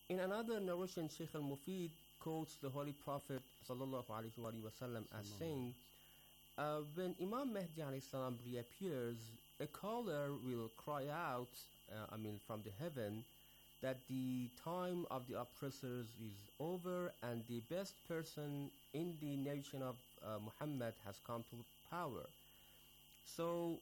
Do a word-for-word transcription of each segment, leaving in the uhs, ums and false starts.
In another narration, Shaykh al-Mufid quotes the Holy Prophet sallallahu alaihi wasallam as saying, uh, when Imam Mahdi alayhi salam reappears, a caller will cry out, uh, I mean from the heaven, that the time of the oppressors is over and the best person in the nation of uh, Muhammad has come to power. So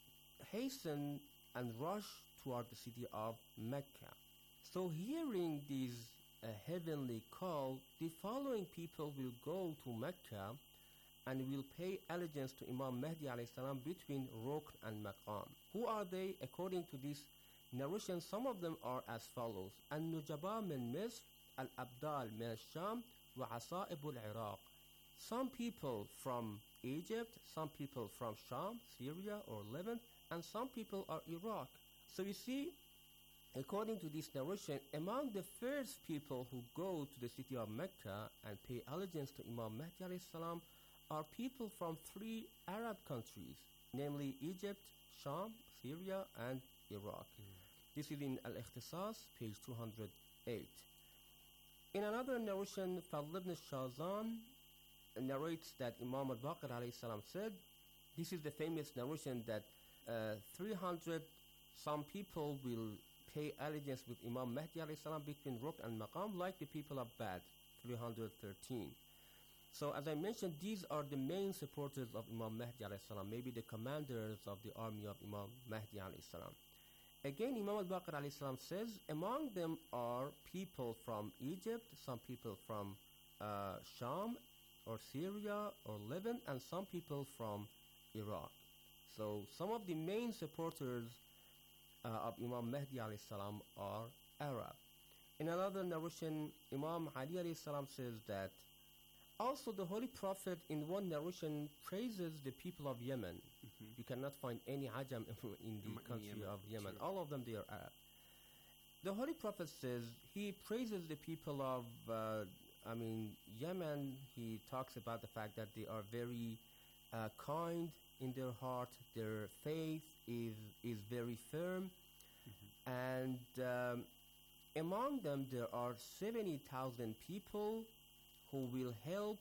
hasten and rush toward the city of Mecca. So hearing this uh, heavenly call, the following people will go to Mecca and will pay allegiance to Imam Mahdi alayhi salam between Rukn and Maqam. Who are they? According to this narration, some of them are as follows: An-Nujaba min Misr, Al-Abdal min Sham, wa Asa'ib al-Iraq. Some people from Egypt, some people from Sham, Syria or Levant, and some people are Iraq. So you see, according to this narration, among the first people who go to the city of Mecca and pay allegiance to Imam Mahdi alayhi salam are people from three Arab countries, namely Egypt, Sham, Syria, and Iraq. Mm. This is in Al-Ikhtisas, page two hundred eight. In another narration, Fadl ibn Shazan narrates that Imam al-Baqir alayhi salam said, this is the famous narration that uh, three hundred some people will pay allegiance with Imam Mahdi alayhi salam between Rukn and Maqam, like the people of Bad, three hundred thirteen. So as I mentioned, these are the main supporters of Imam Mahdi alayhi salam, maybe the commanders of the army of Imam Mahdi alayhi salam. Again, Imam al-Baqir alayhi salam says, among them are people from Egypt, some people from uh, Sham or Syria or Levant, and some people from Iraq. So some of the main supporters uh, of Imam Mahdi alayhi salam are Arab. In another narration, Imam Ali alayhi salam says that also the Holy Prophet in one narration praises the people of Yemen. Mm-hmm. You cannot find any Ajam in the in country Yemen. of Yemen. Sure. All of them, they are Arab. The Holy Prophet says he praises the people of, uh, I mean, Yemen. He talks about the fact that they are very uh, kind in their heart. Their faith is, is very firm. Mm-hmm. And um, among them, there are seventy thousand people who will help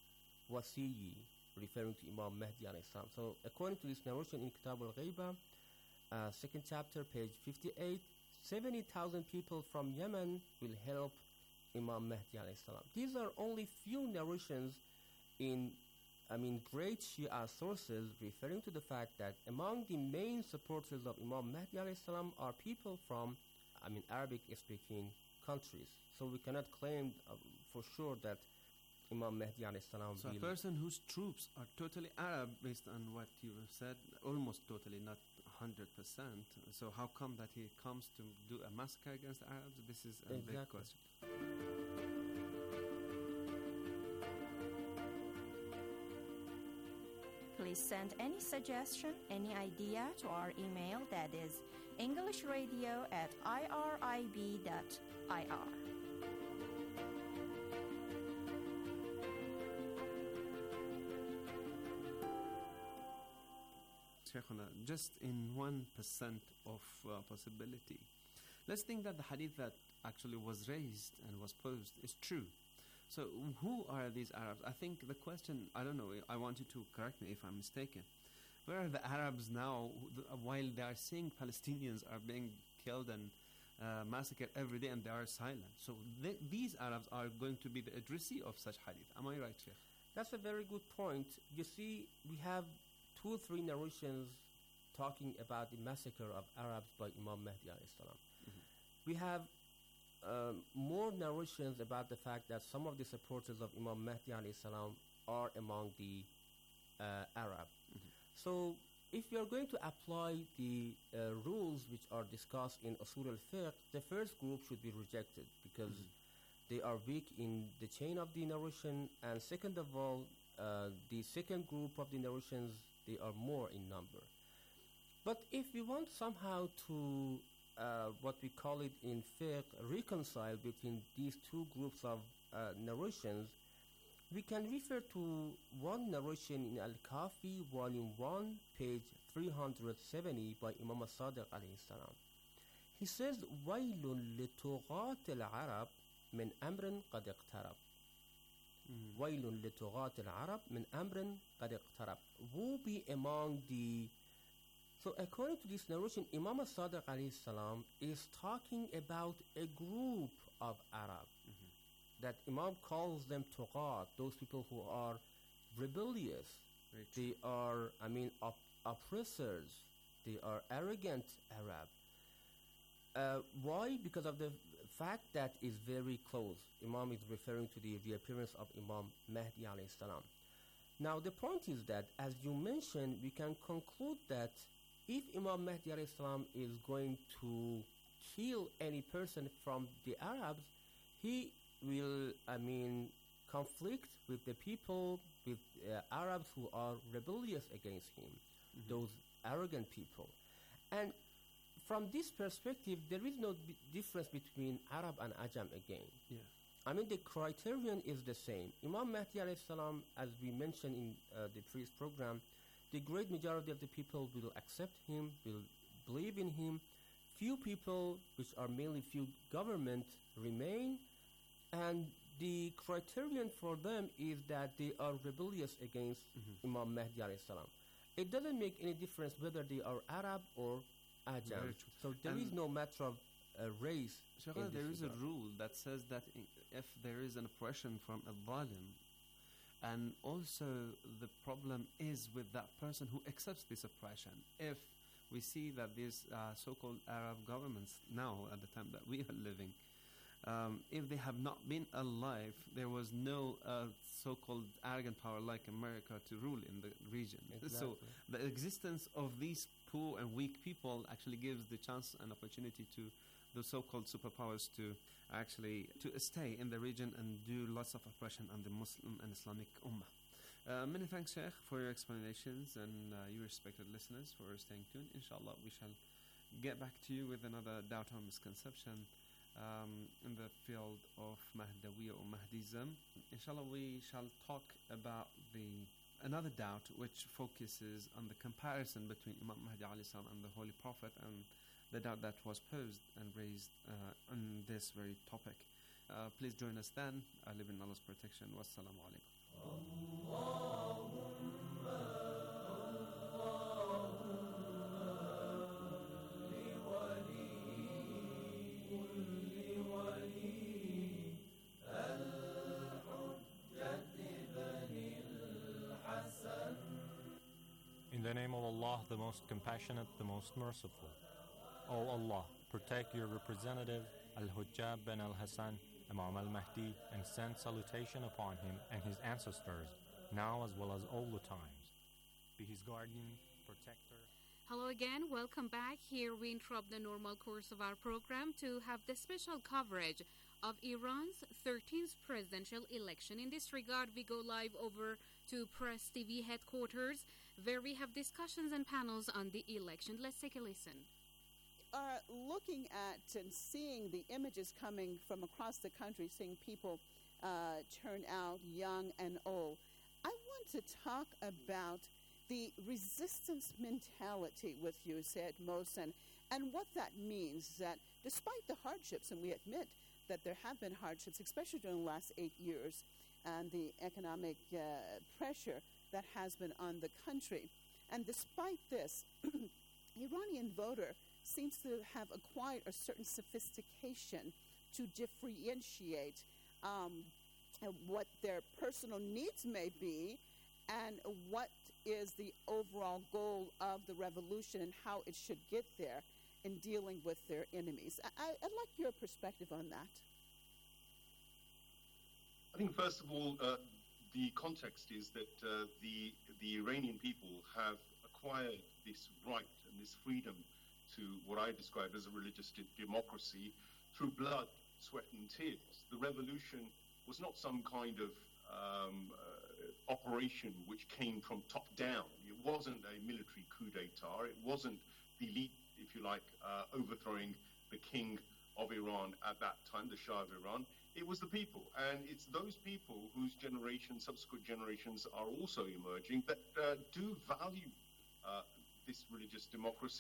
Wasiyi, referring to Imam Mahdi alayhi salam. So according to this narration in Kitab al-Ghaiba, uh, second chapter, page fifty-eight, seventy thousand people from Yemen will help Imam Mahdi alayhi salam. These are only few narrations in, I mean, great Shia sources referring to the fact that among the main supporters of Imam Mahdi alayhi salam are people from, I mean, Arabic-speaking countries. So we cannot claim uh, for sure that Imam Mahdi alayhi salam. So a person whose troops are totally Arab, based on what you have said, almost totally, not one hundred percent. So how come that he comes to do a massacre against the Arabs? This is a exactly. big question. Please send any suggestion, any idea to our email, that is englishradio at irib dot I R. Shaykhuna, just in one percent of uh, possibility, let's think that the hadith that actually was raised and was posed is true. So who are these Arabs? I think the question, I don't know, I want you to correct me if I'm mistaken. Where are the Arabs now while they are seeing Palestinians are being killed and uh, massacred every day and they are silent? So they, these Arabs are going to be the addressee of such hadith. Am I right, Sheikh? That's a very good point. You see, we have two or three narrations talking about the massacre of Arabs by Imam Mahdi alayhi salam. Mm-hmm. We have um, more narrations about the fact that some of the supporters of Imam Mahdi alayhi salam are among the uh, Arab. Mm-hmm. So if you are going to apply the uh, rules which are discussed in Usul al-Fiqh, the first group should be rejected because mm-hmm. they are weak in the chain of the narration, and second of all, uh, the second group of the narrations, they are more in number. But if we want somehow to, uh, what we call it in fiqh, reconcile between these two groups of uh, narrations, we can refer to one narration in Al-Kafi, volume one, page three hundred seventy by Imam al-Sadiq alayhi salam. He says, وَيْلٌ لِطُغَاةِ الْعَرَبِ مِنْ أَمْرٍ قَدْ اقْتَرَبَ. Mm. وَيْلٌ لِطُغَاةِ الْعَرَبِ مِنْ أَمْرٍ قَدْ اقْتَرَبَ. Woe be among the... So according to this narration, Imam al-Sadiq alayhi salam is talking about a group of Arab. Mhm. That Imam calls them Tughat, those people who are rebellious. Very true. They are, I mean, op- oppressors. They are arrogant Arab. Uh, why? Because of the f- fact that is very close. Imam is referring to the reappearance of Imam Mahdi alayhi salam. Now the point is that, as you mentioned, we can conclude that if Imam Mahdi alayhi salam is going to kill any person from the Arabs, he will, I mean, conflict with the people, with uh, Arabs who are rebellious against him, Mhm. those arrogant people. And from this perspective, there is no b- difference between Arab and Ajam again. Yeah. I mean, the criterion is the same. Imam Mahdi alayhi salam, as we mentioned in uh, the previous program, the great majority of the people will accept him, will believe in him. Few people, which are mainly few government, remain, and the criterion for them is that they are rebellious against Mhm. Imam Mahdi alayhi salam. It doesn't make any difference whether they are Arab or Ajam. Very true. So there is And- no matter of uh, race. Shaykh, in there this is a regard. rule that says that i- if there is an oppression from a zalim, and also the problem is with that person who accepts this oppression. If we see that these uh, so-called Arab governments now, at the time that we are living, um, if they have not been alive, there was no uh, so-called arrogant power like America to rule in the region. So Exactly. the existence of these poor and weak people actually gives the chance and opportunity to the so-called superpowers to actually to stay in the region and do lots of oppression on the Muslim and Islamic ummah. Uh, many thanks, Sheikh, for your explanations, and uh, you respected listeners for staying tuned. Inshallah, we shall get back to you with another doubt or misconception um, in the field of Mahdawiyya or Mahdism. Inshallah, we shall talk about the another doubt which focuses on the comparison between Imam Mahdi alayhi salam and the Holy Prophet, and the doubt that was posed and raised uh, on this very topic. Uh, please join us then. I live in Allah's protection. Wassalamu alaikum. In the name of Allah, the most compassionate, the most merciful. O Allah, protect your representative, Al-Hujjab bin Al-Hassan, Imam Al-Mahdi, and send salutation upon him and his ancestors, now as well as all the times. Be his guardian, protector. Hello again, welcome back. Here we interrupt the normal course of our program to have the special coverage of Iran's thirteenth presidential election. In this regard, we go live over to Press T V headquarters, where we have discussions and panels on the election. Let's take a listen. Are looking at and seeing the images coming from across the country, seeing people uh, turn out young and old. I want to talk about the resistance mentality with you, said Mohsen, and what that means, that despite the hardships, and we admit that there have been hardships, especially during the last eight years, and the economic uh, pressure that has been on the country. And despite this, Iranian voter seems to have acquired a certain sophistication to differentiate um, uh, what their personal needs may be and what is the overall goal of the revolution and how it should get there in dealing with their enemies. I, I, I'd like your perspective on that. I think, first of all, uh, the context is that uh, the the Iranian people have acquired this right and this freedom to what I describe as a religious de- democracy through blood, sweat, and tears. The revolution was not some kind of um, uh, operation which came from top down. It wasn't a military coup d'etat. It wasn't the elite, if you like, uh, overthrowing the king of Iran at that time, the Shah of Iran. It was the people, and it's those people whose generation, subsequent generations, are also emerging that uh, do value uh, this religious democracy,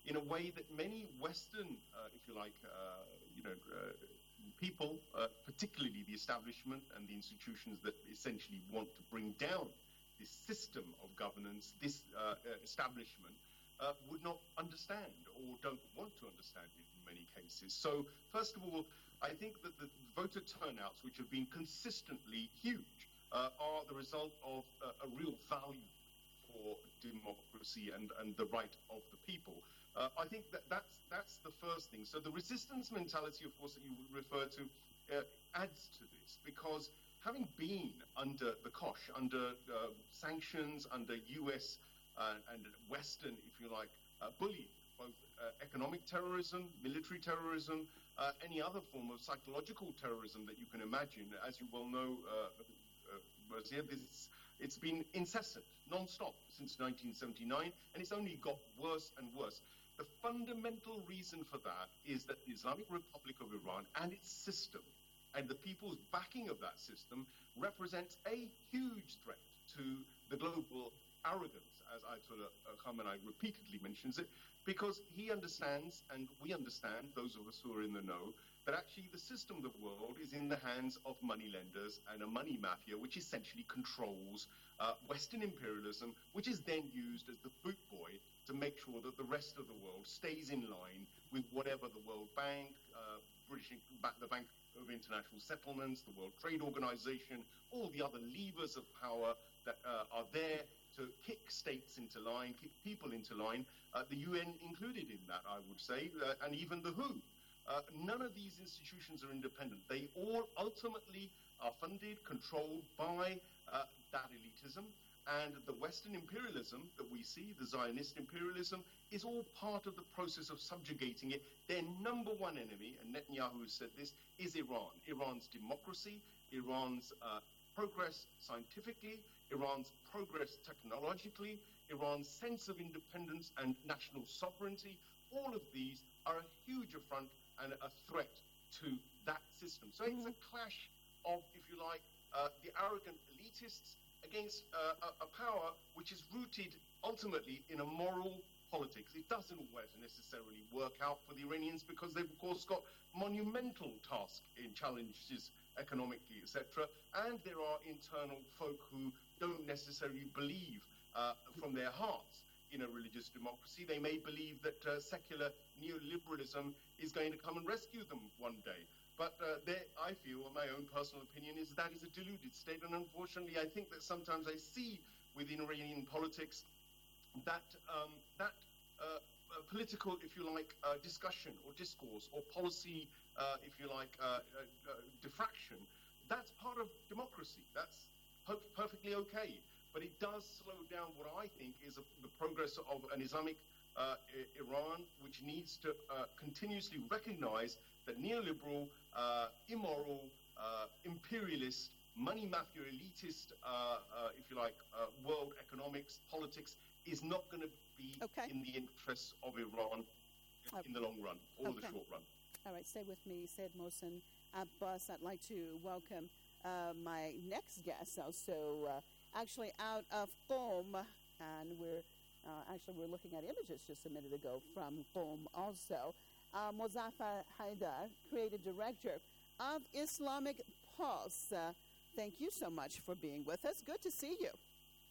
in a way that many Western, uh, if you like, uh, you know, uh, people, uh, particularly the establishment and the institutions that essentially want to bring down this system of governance, this uh, establishment, uh, would not understand or don't want to understand it in many cases. So, first of all, I think that the voter turnouts, which have been consistently huge, uh, are the result of uh, a real value for democracy and, and the right of the people. Uh, I think that that's, that's the first thing. So the resistance mentality, of course, that you refer to uh, adds to this, because having been under the Kosh, under uh, sanctions, under U S uh, and Western, if you like, uh, bullying, both uh, economic terrorism, military terrorism, uh, any other form of psychological terrorism that you can imagine, as you well know, uh, uh, this, it's been incessant, non-stop since nineteen seventy-nine, and it's only got worse and worse. The fundamental reason for that is that the Islamic Republic of Iran and its system and the people's backing of that system represents a huge threat to the global arrogance, as Ayatollah Khamenei repeatedly mentions it, because he understands, and we understand, those of us who are in the know, that actually the system of the world is in the hands of moneylenders and a money mafia, which essentially controls uh, Western imperialism, which is then used as the boot boy to make sure that the rest of the world stays in line with whatever the World Bank, uh, British, the Bank of International Settlements, the World Trade Organization, all the other levers of power that uh, are there to kick states into line, kick people into line, uh, the U N included in that, I would say, uh, and even the W H O. Uh, none of these institutions are independent. They all ultimately are funded, controlled by uh, that elitism, and the Western imperialism that we see, the Zionist imperialism, is all part of the process of subjugating it. Their number one enemy, and Netanyahu has said this, is Iran. Iran's democracy, Iran's uh, progress scientifically, Iran's progress technologically, Iran's sense of independence and national sovereignty. All of these are a huge affront and a threat to that system. So mm-hmm. it's a clash of, if you like, uh, the arrogant elitists against uh, a, a power which is rooted ultimately in a moral politics. It doesn't always necessarily work out for the Iranians because they've, of course, got monumental tasks in challenges economically, et cetera. And there are internal folk who don't necessarily believe uh, from their hearts in a religious democracy. They may believe that uh, secular neoliberalism is going to come and rescue them one day. But uh, there, I feel, my own personal opinion, is that is a deluded state. And unfortunately, I think that sometimes I see within Iranian politics that um, that uh, uh, political, if you like, uh, discussion or discourse or policy, uh, if you like, uh, uh, uh, diffraction, that's part of democracy. That's ho- perfectly okay. But it does slow down what I think is a, the progress of an Islamic uh, I- Iran, which needs to uh, continuously recognize that neoliberal, uh, immoral, uh, imperialist, money mafia, elitist, uh, uh, if you like, uh, world economics, politics, is not going to be okay. in the interests of Iran okay. in the long run or okay. the short run. All right, stay with me, Said Mohsen Abbas. I'd like to welcome uh, my next guest, also uh, actually out of Qom, and we're uh, actually we're looking at images just a minute ago from Qom also. Uh, Mozaffar Haidar, creative director of Islamic Pulse. Uh, thank you so much for being with us. Good to see you.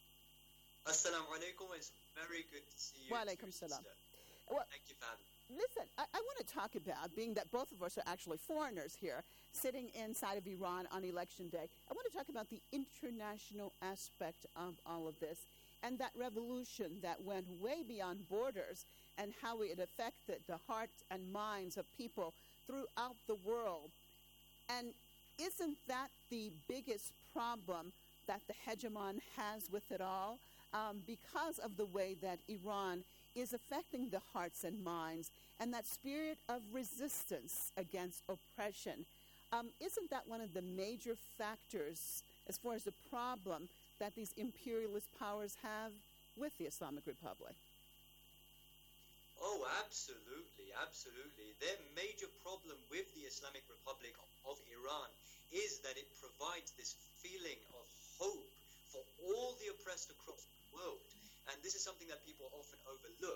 Assalamu alaikum. It's very good to see you. Wa alaikum salam. Well, thank you for having me. Listen, I, I want to talk about, being that both of us are actually foreigners here, sitting inside of Iran on election day, I want to talk about the international aspect of all of this and that revolution that went way beyond borders and how it affected the hearts and minds of people throughout the world. And isn't that the biggest problem that the hegemon has with it all? Um, because of the way that Iran is affecting the hearts and minds and that spirit of resistance against oppression. Um, isn't that one of the major factors as far as the problem that these imperialist powers have with the Islamic Republic? Oh, absolutely, absolutely. Their major problem with the Islamic Republic of Iran is that it provides this feeling of hope for all the oppressed across the world. And this is something that people often overlook.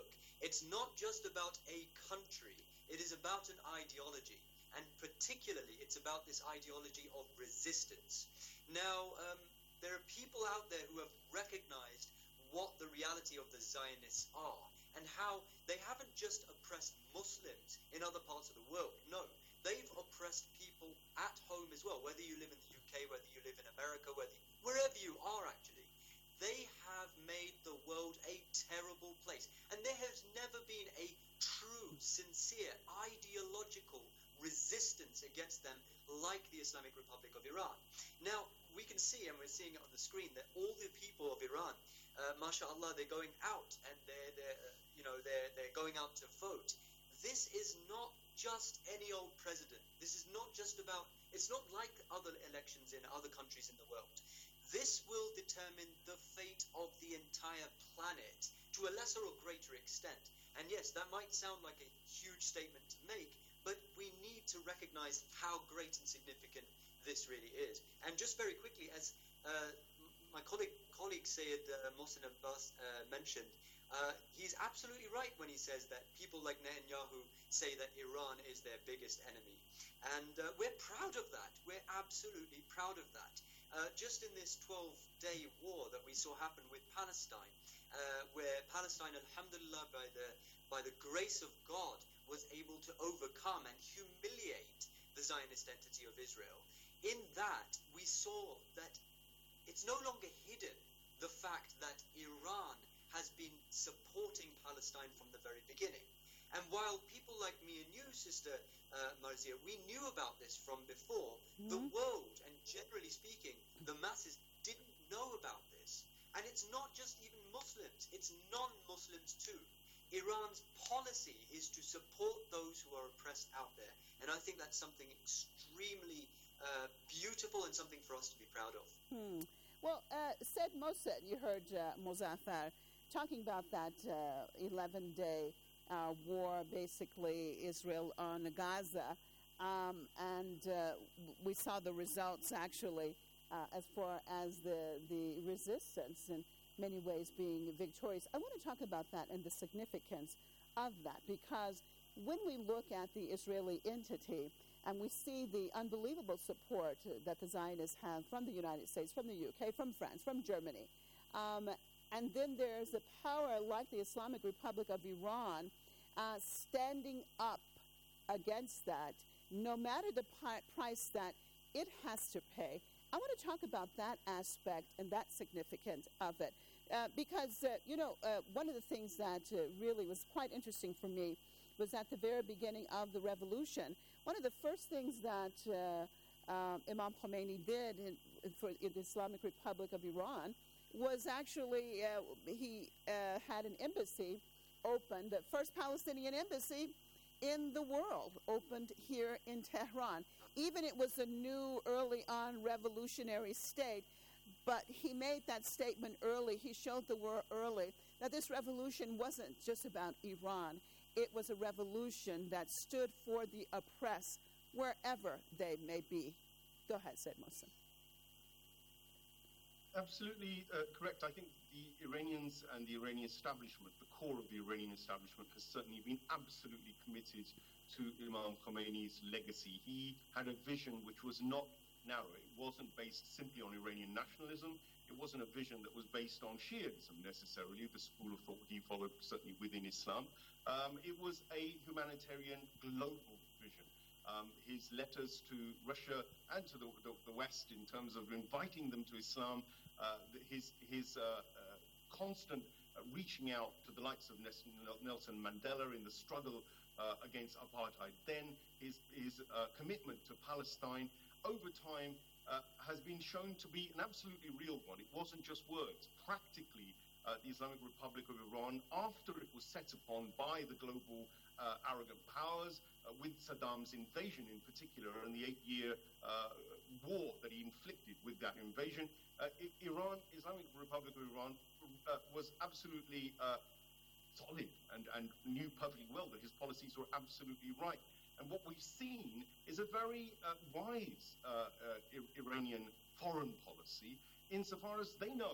It's not just about a country, it is about an ideology. And particularly, it's about this ideology of resistance. Now, um, there are people out there who have recognized what the reality of the Zionists are and how they haven't just oppressed Muslims in other parts of the world. No, they've oppressed people at home as well, whether you live in the U K, whether you live in America, whether wherever you are actually. They have made the world a terrible place. And there has never been a true, sincere, ideological resistance against them like the Islamic Republic of Iran. Now, we can see, and we're seeing it on the screen, that all the people of Iran, uh, mashallah, they're going out and they're, they're uh, you know, they're, they're going out to vote. This is not just any old president. This is not just about, it's not like other elections in other countries in the world. This will determine the fate of the entire planet to a lesser or greater extent. And yes, that might sound like a huge statement to make, but we need to recognize how great and significant this really is. And just very quickly, as uh, my colleague, colleague Syed uh, Mohsen Abbas uh, mentioned, uh, he's absolutely right when he says that people like Netanyahu say that Iran is their biggest enemy. And uh, we're proud of that. We're absolutely proud of that. Uh, just in this twelve-day war that we saw happen with Palestine, uh, where Palestine, alhamdulillah, by the, by the grace of God, was able to overcome and humiliate the Zionist entity of Israel. In that, we saw that it's no longer hidden, the fact that Iran has been supporting Palestine from the very beginning. And while people like me and you, Sister uh, Marzia, we knew about this from before, mm-hmm. the world, and generally speaking, the masses didn't know about this. And it's not just even Muslims, it's non-Muslims too. Iran's policy is to support those who are oppressed out there. And I think that's something extremely uh, beautiful and something for us to be proud of. Hmm. Well, uh, Syed Mohsen, you heard uh, Mozaffar talking about that uh, eleven-day uh, war, basically, Israel on Gaza. Um, and uh, we saw the results, actually, uh, as far as the, the resistance in many ways being victorious. I want to talk about that and the significance of that, because when we look at the Israeli entity and we see the unbelievable support that the Zionists have from the United States, from the U K, from France, from Germany, um, and then there's a power like the Islamic Republic of Iran uh, standing up against that, no matter the pi- price that it has to pay. I want to talk about that aspect and that significance of it. Uh, because, uh, you know, uh, one of the things that uh, really was quite interesting for me was at the very beginning of the revolution, one of the first things that uh, uh, Imam Khomeini did in, for in the Islamic Republic of Iran was actually, uh, he uh, had an embassy opened, the first Palestinian embassy in the world opened here in Tehran. Even it was a new, early on revolutionary state, but he made that statement early. He showed the world early that this revolution wasn't just about Iran. It was a revolution that stood for the oppressed wherever they may be. Go ahead, Syed Mohsen. Absolutely uh, correct. I think the Iranians and the Iranian establishment, the core of the Iranian establishment, has certainly been absolutely committed to Imam Khomeini's legacy. He had a vision which was not narrow. It wasn't based simply on Iranian nationalism. It wasn't a vision that was based on Shiism necessarily, the school of thought he followed certainly within Islam. Um, it was a humanitarian global vision. Um, his letters to Russia and to the, the, the West in terms of inviting them to Islam, uh, his, his uh, uh, constant uh, reaching out to the likes of Nelson Mandela in the struggle uh, against apartheid, then his, his uh, commitment to Palestine over time uh, has been shown to be an absolutely real one. It wasn't just words. Practically, uh, the Islamic Republic of Iran, after it was set upon by the global uh, arrogant powers, uh, with Saddam's invasion in particular, and the eight-year uh, war that he inflicted with that invasion, uh, I- Iran, Islamic Republic of Iran, uh, was absolutely uh, solid and, and knew perfectly well that his policies were absolutely right. And what we've seen is a very uh, wise uh, uh, I- Iranian foreign policy, insofar as they know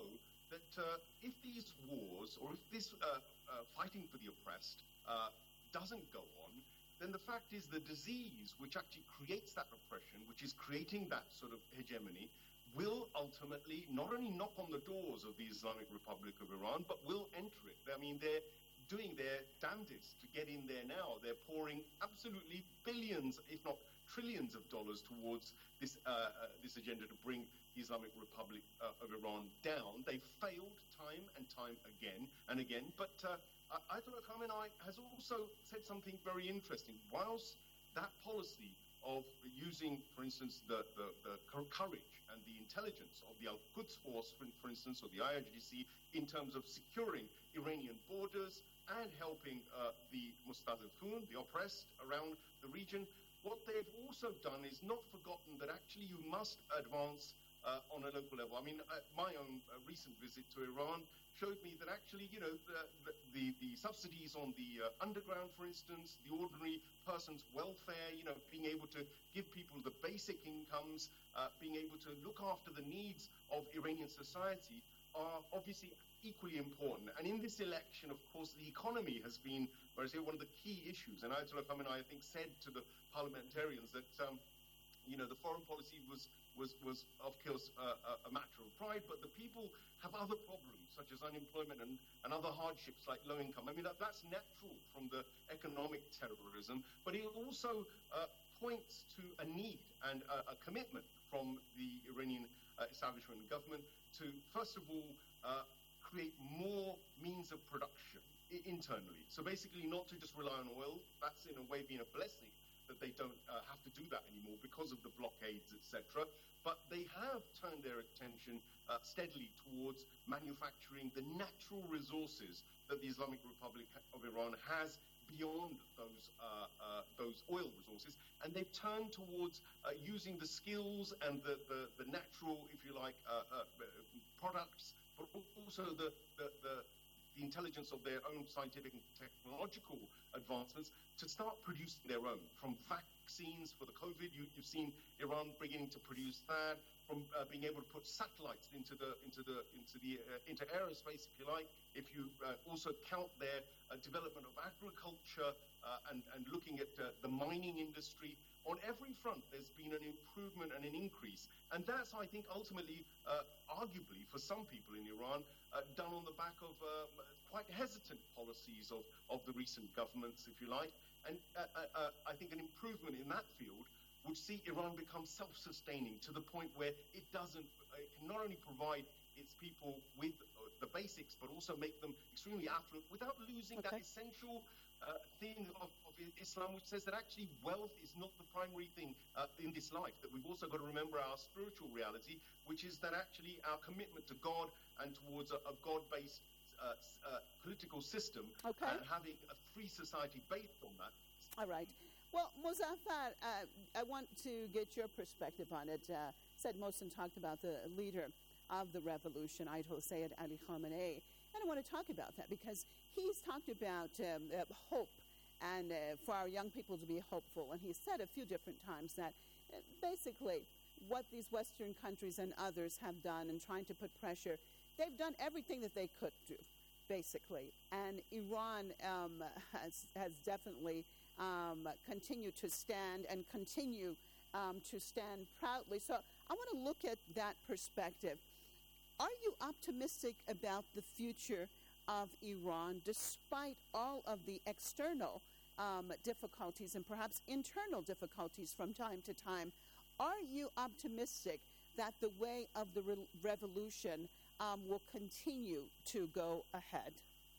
that uh, if these wars, or if this uh, uh, fighting for the oppressed uh, doesn't go on, then the fact is the disease which actually creates that oppression, which is creating that sort of hegemony, will ultimately not only knock on the doors of the Islamic Republic of Iran, but will enter it. I mean, they're doing their damnedest to get in there now. They're pouring absolutely billions, if not trillions of dollars towards this uh, uh, this agenda to bring the Islamic Republic uh, of Iran down. They've failed time and time again and again. But uh, Ayatollah Khamenei has also said something very interesting. Whilst that policy of using, for instance, the, the, the courage and the intelligence of the Al-Quds Force, for, for instance, or the I R G C, in terms of securing Iranian borders and helping uh, the Mustadafun, the oppressed around the region, what they've also done is not forgotten that actually you must advance uh, on a local level. I mean, uh, my own uh, recent visit to Iran showed me that actually, you know, the, the, the subsidies on the uh, underground, for instance, the ordinary person's welfare, you know, being able to give people the basic incomes, uh, being able to look after the needs of Iranian society are obviously equally important. And in this election, of course, the economy has been, or I say, one of the key issues. And Ayatollah Khamenei, I think, said to the parliamentarians that, um, you know, the foreign policy was, was, was of course, uh, a, a matter of pride, but the people have other problems, such as unemployment and, and other hardships like low income. I mean, that, that's natural from the economic terrorism, but it also uh, points to a need and a, a commitment from the Iranian uh, establishment and government to, first of all, uh, create more means of production I- internally. So basically not to just rely on oil. That's in a way been a blessing that they don't uh, have to do that anymore because of the blockades, et cetera. But they have turned their attention uh, steadily towards manufacturing the natural resources that the Islamic Republic of Iran has beyond those uh, uh, those oil resources, and they've turned towards uh, using the skills and the, the, the natural, if you like, uh, uh, products, but also the, the, the, the intelligence of their own scientific and technological advancements to start producing their own. From vaccines for the COVID, you, you've seen Iran beginning to produce that, from uh, being able to put satellites into the into the into the uh, into aerospace, if you like. If you uh, also count their uh, development of agriculture uh, and and looking at uh, the mining industry, on every front there's been an improvement and an increase, and that's, I think, ultimately, uh, arguably for some people in Iran, uh, done on the back of uh, quite hesitant policies of of the recent governments, if you like, and uh, uh, I think an improvement in that field would see Iran become self-sustaining to the point where it doesn't, it can not only provide its people with the basics, but also make them extremely affluent without losing Okay. that essential uh, thing of, of Islam, which says that actually wealth is not the primary thing uh, in this life, that we've also got to remember our spiritual reality, which is that actually our commitment to God and towards a, a God-based uh, uh, political system, Okay. and having a free society based on that. All right. Well, Muzaffar, uh, I want to get your perspective on it. Uh, Said Mohsen talked about the leader of the revolution, Ayatollah Sayyid Ali Khamenei, and I want to talk about that because he's talked about um, uh, hope and uh, for our young people to be hopeful. And he said a few different times that uh, basically what these Western countries and others have done in trying to put pressure, they've done everything that they could do, basically. And Iran um, has, has definitely um, continued to stand and continue um, to stand proudly. So I want to look at that perspective. Are you optimistic about the future of Iran, despite all of the external um, difficulties and perhaps internal difficulties from time to time? Are you optimistic that the way of the re- revolution um, will continue to go ahead?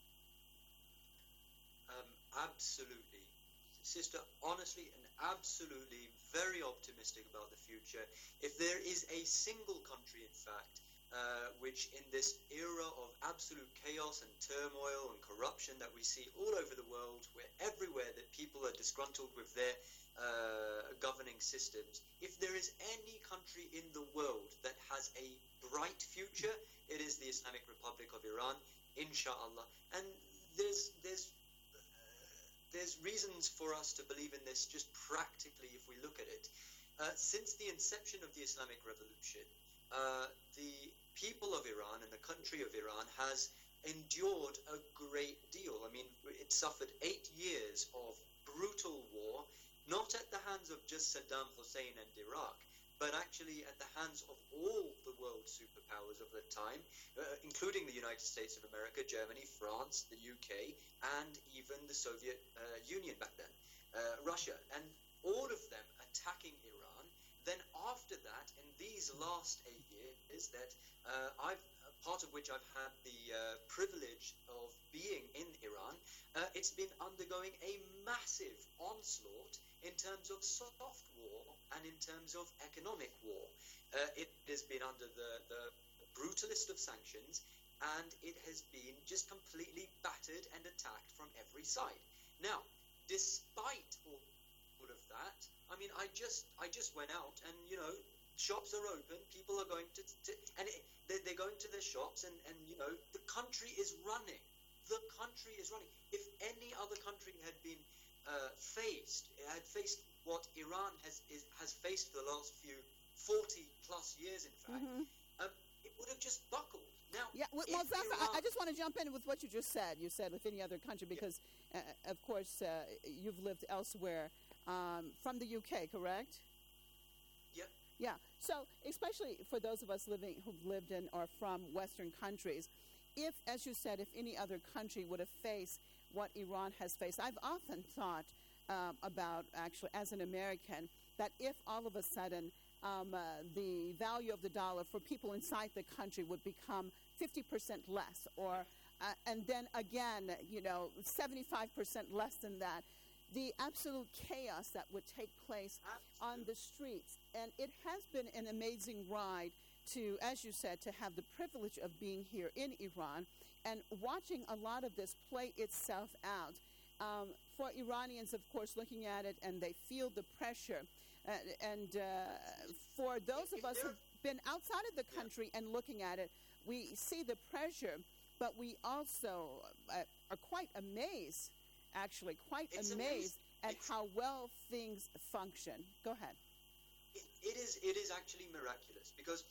Um, absolutely. Sister, honestly and absolutely very optimistic about the future. If there is a single country, in fact, Uh, which in this era of absolute chaos and turmoil and corruption that we see all over the world, where everywhere that people are disgruntled with their uh, governing systems, if there is any country in the world that has a bright future, it is the Islamic Republic of Iran, inshallah. And there's there's uh, there's reasons for us to believe in this just practically if we look at it. Uh, since the inception of the Islamic Revolution, Uh, the people of Iran and the country of Iran has endured a great deal. I mean, it suffered eight years of brutal war, not at the hands of just Saddam Hussein and Iraq, but actually at the hands of all the world superpowers of the time, uh, including the United States of America, Germany, France, the U K, and even the Soviet uh, Union back then, uh, Russia, and all of them attacking Iran. Then after that, in these last eight years that uh, I've, part of which I've had the uh, privilege of being in Iran, uh, it's been undergoing a massive onslaught in terms of soft war and in terms of economic war. Uh, it has been under the, the brutalest of sanctions, and it has been just completely battered and attacked from every side. Now, despite all, all of that, I mean, I just I just went out and, you know, shops are open, people are going to, to and it, they're, they're going to their shops, and, and, you know, the country is running. The country is running. If any other country had been uh, faced, had faced what Iran has is, has faced for the last few forty plus years, in fact, Mm-hmm. um, it would have just buckled. Now, Yeah, well, if well Zafar, Iran- I, I just want to jump in with what you just said. You said with any other country because, uh, of course, uh, you've lived elsewhere um, from the U K, correct? Yep. Yeah. So, especially for those of us living who've lived in or from Western countries, if, as you said, if any other country would have faced what Iran has faced, I've often thought um, about, actually, as an American, that if all of a sudden um, uh, the value of the dollar for people inside the country would become fifty percent less, or uh, and then again, you know, seventy-five percent less than that, the absolute chaos that would take place on the streets. And it has been an amazing ride to, as you said, to have the privilege of being here in Iran and watching a lot of this play itself out. Um, for Iranians, of course, looking at it, and they feel the pressure. Uh, and uh, for those of us who've been outside of the country and looking at it, we see the pressure, but we also uh, are quite amazed, actually, quite It's amazed amazing. at It's- how well things function. Go ahead. It, it is it is actually miraculous because,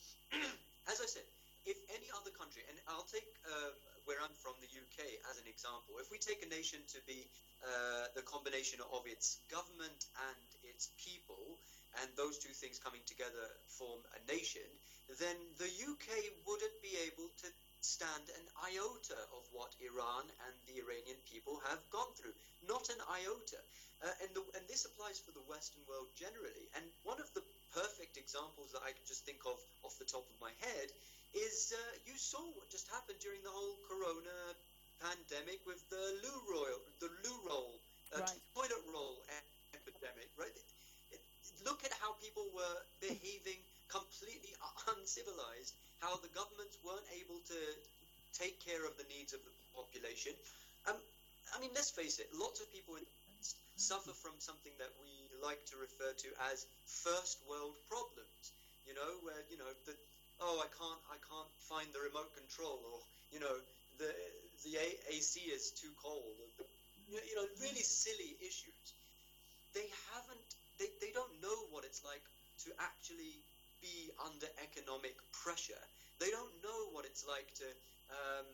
as I said, if any other country, and I'll take uh, where I'm from, the U K, as an example, if we take a nation to be uh, the combination of its government and its people, and those two things coming together form a nation, then the U K wouldn't be able to stand an iota of what Iran and the Iranian people have gone through. Not an iota. Uh, and, the, and this applies for the Western world generally. And one of the perfect examples that I can just think of off the top of my head is uh, you saw what just happened during the whole corona pandemic with the loo roll, the loo roll, uh, Right. toilet roll e- epidemic, right? It, it, look at how people were behaving completely uncivilized, how the governments weren't able to take care of the needs of the population. Um, I mean, let's face it, lots of people in the West suffer from something that we like to refer to as first world problems, you know, where, you know, the, oh, I can't, I can't find the remote control, or, you know, the the A- AC is too cold, or the, you know, really silly issues. They haven't, they, they don't know what it's like to actually be under economic pressure. They don't know what it's like to um,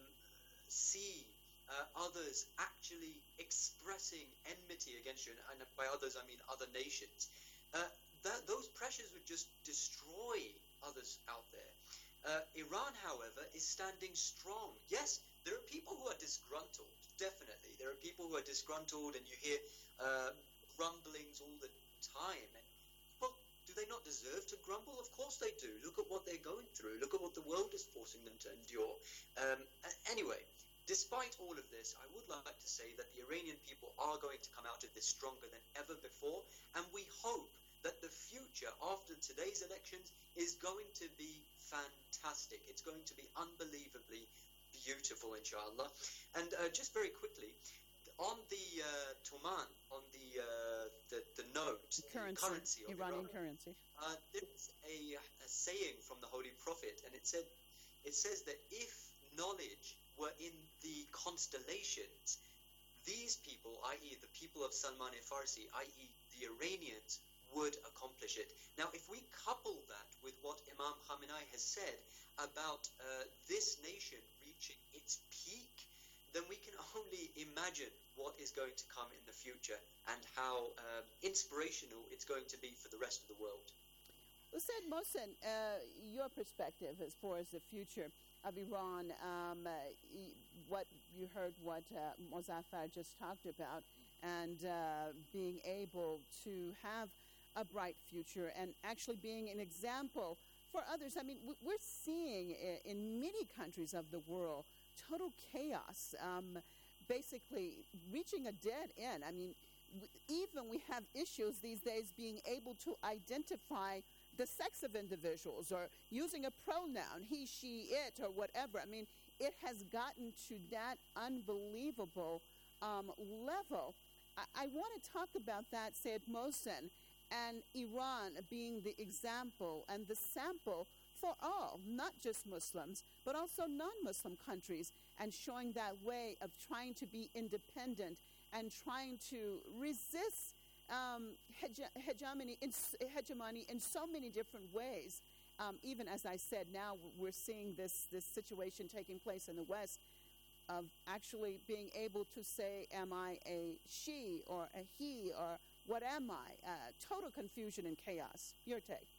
see uh, others actually expressing enmity against you, and by others I mean other nations. Uh, that, those pressures would just destroy others out there. Uh, Iran, however, is standing strong. Yes, there are people who are disgruntled, definitely. There are people who are disgruntled, and you hear uh, rumblings all the time. And, well, do they not deserve to grumble? Of course they do. Look at what they're going through. Look at what the world is forcing them to endure. Um, anyway, despite all of this, I would like to say that the Iranian people are going to come out of this stronger than ever before, and we hope that the future after today's elections is going to be fantastic. It's going to be unbelievably beautiful, inshallah. And uh, just very quickly, on the uh, Tuman, on the, uh, the the note, Currency, the currency of Iranian Iran, currency. uh, there's a, a saying from the Holy Prophet, and it said, it says that if knowledge were in the constellations, these people, that is the people of Salman Farsi, that is the Iranians, would accomplish it. Now, if we couple that with what Imam Khamenei has said about uh, this nation reaching its peak, then we can only imagine what is going to come in the future and how um, inspirational it's going to be for the rest of the world. Well, Said Mohsen, uh, your perspective as far as the future of Iran, um, uh, what you heard what uh, Mozaffar just talked about, and uh, being able to have a bright future and actually being an example for others. I mean, we're seeing in many countries of the world total chaos, um, basically reaching a dead end. I mean, even we have issues these days being able to identify the sex of individuals or using a pronoun, he, she, it, or whatever. I mean, it has gotten to that unbelievable um, level. I, I want to talk about that, Said Mohsen, and Iran being the example and the sample for all, not just Muslims, but also non-Muslim countries, and showing that way of trying to be independent and trying to resist um, hege- hegemony, in, hegemony in so many different ways. Um, even as I said, now we're seeing this, this situation taking place in the West of actually being able to say, am I a she or a he or what am I? Uh, total confusion and chaos. Your take.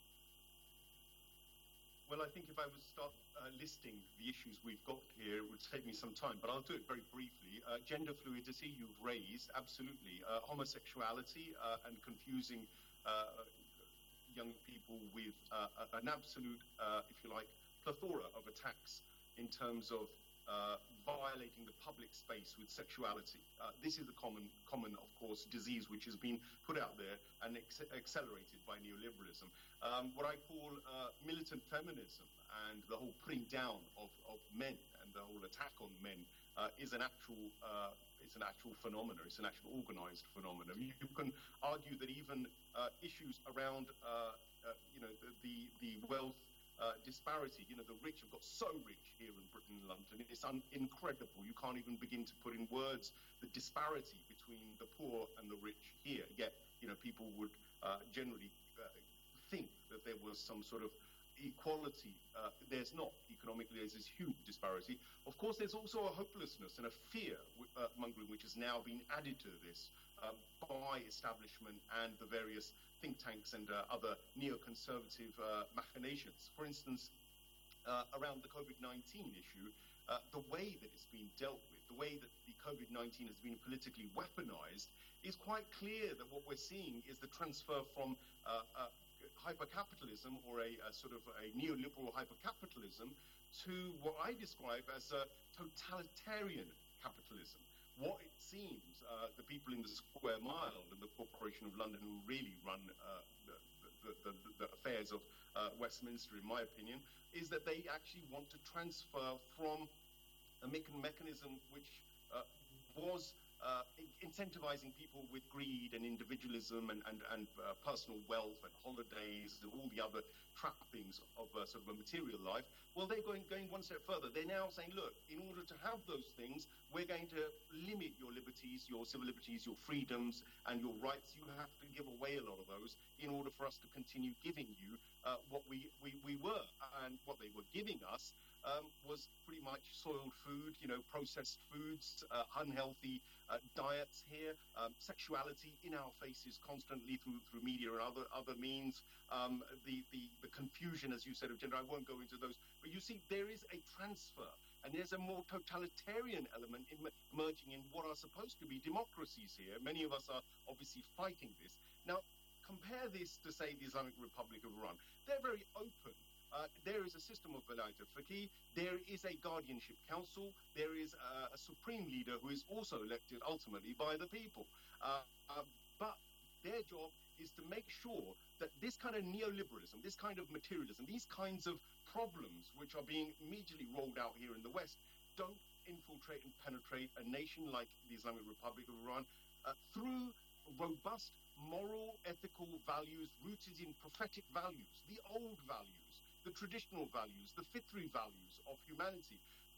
Well, I think if I would start uh, listing the issues we've got here, it would take me some time, but I'll do it very briefly. Uh, gender fluidity, you've raised, absolutely. Uh, homosexuality uh, and confusing uh, young people with uh, an absolute, uh, if you like, plethora of attacks in terms of uh, violating the public space with sexuality. Uh, this is a common, common, of course, disease which has been put out there and ex- accelerated by neoliberalism. Um, what I call uh, militant feminism and the whole putting down of, of men and the whole attack on men uh, is an actual, uh, it's an actual phenomenon. It's an actual organized phenomenon. You, you can argue that even uh, issues around, uh, uh, you know, the the, the wealth. Uh, disparity, you know, the rich have got so rich here in Britain and London. It's un- incredible. You can't even begin to put in words the disparity between the poor and the rich here. Yet, you know, people would uh, generally uh, think that there was some sort of equality. Uh, there's not. Economically, there's this huge disparity. Of course, there's also a hopelessness and a fear uh, mongering which has now been added to this uh, by establishment and the various think tanks and uh, other neoconservative uh, machinations. For instance, uh, around the COVID nineteen issue, uh, the way that it's been dealt with, the way that the COVID nineteen has been politically weaponized, is quite clear that what we're seeing is the transfer from uh, uh, hypercapitalism or a, a sort of a neoliberal hypercapitalism to what I describe as a totalitarian capitalism. What it seems, uh, the people in the Square Mile and the Corporation of London who really run uh, the, the, the, the affairs of uh, Westminster, in my opinion, is that they actually want to transfer from a mechanism which uh, was uh, incentivizing people with greed and individualism and, and, and uh, personal wealth and holidays and all the other trappings of uh, sort of a material life. Well, they're going, going one step further. They're now saying, look, in order to have those things, we're going to limit your liberties, your civil liberties, your freedoms, and your rights. You have to give away a lot of those in order for us to continue giving you uh, what we, we, we were. And what they were giving us um, was pretty much soiled food, you know, processed foods, uh, unhealthy uh, diets here, um, sexuality in our faces constantly through through media and other other means, um, the, the, the confusion, as you said, of gender. I won't go into those. But you see, there is a transfer, and there's a more totalitarian element in, emerging in what are supposed to be democracies here. Many of us are obviously fighting this. Now, compare this to, say, the Islamic Republic of Iran. They're very open. Uh, there is a system of Vilayat al-Faqih. There is a guardianship council. There is uh, a supreme leader who is also elected ultimately by the people. Uh, uh, but their job is to make sure that this kind of neoliberalism, this kind of materialism, these kinds of problems which are being immediately rolled out here in the West don't infiltrate and penetrate a nation like the Islamic Republic of Iran uh, through robust moral, ethical values rooted in prophetic values, the old values, the traditional values, the fitri values of humanity.